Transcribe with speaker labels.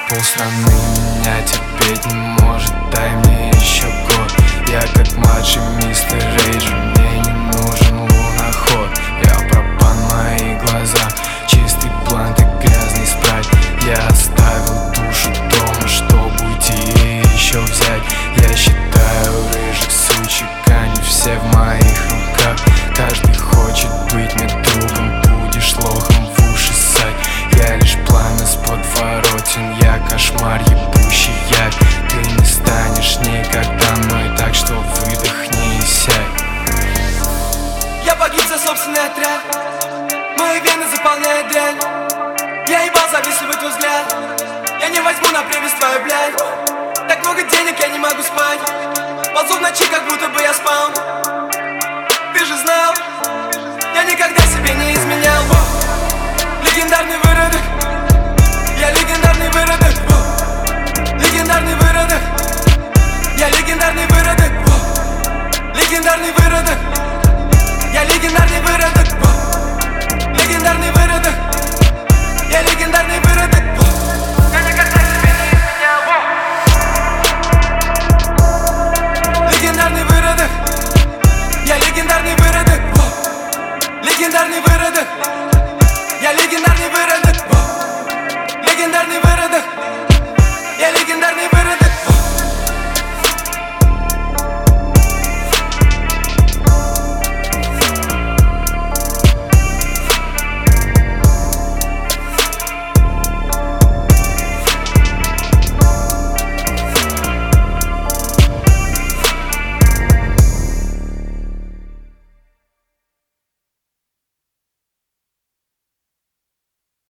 Speaker 1: Полстраны меня терпеть не может, дай мне еще год. Я как младший мистер Рейджер, мне не нужен луноход. Я пропан, мои глаза, чистый блант и грязный спрайт. Я оставил душу дома, чтобы уйти и еще взять. Я считаю рыжих сучек, они все в моих руках. Каждый хочет быть мне другом, будешь лохом в уши ссать. Я лишь пламя с подворотен, я кошмар ебущий яд. Ты не станешь никогда мной, так что выдохни и сядь.
Speaker 2: Я погиб за собственный отряд, мои вены заполняет дрянь. Я ебал завистливый твой взгляд, я не возьму на привязь твою, блядь. Так много денег, я не могу спать, ползу в ночи, как будто бы я спал. Ты же знал, я никогда себе не изменял. Легендарный выродок, я легендарный выродок. Легендарный выродок, я легендарный выродок. Легендарный выродок, я легендарный выродок. Легендарный выродок, я легендарный выродок. Я никогда себе не изменял. Легендарный выродок, я легендарный выродок. Легендарный выродок, я легендарный.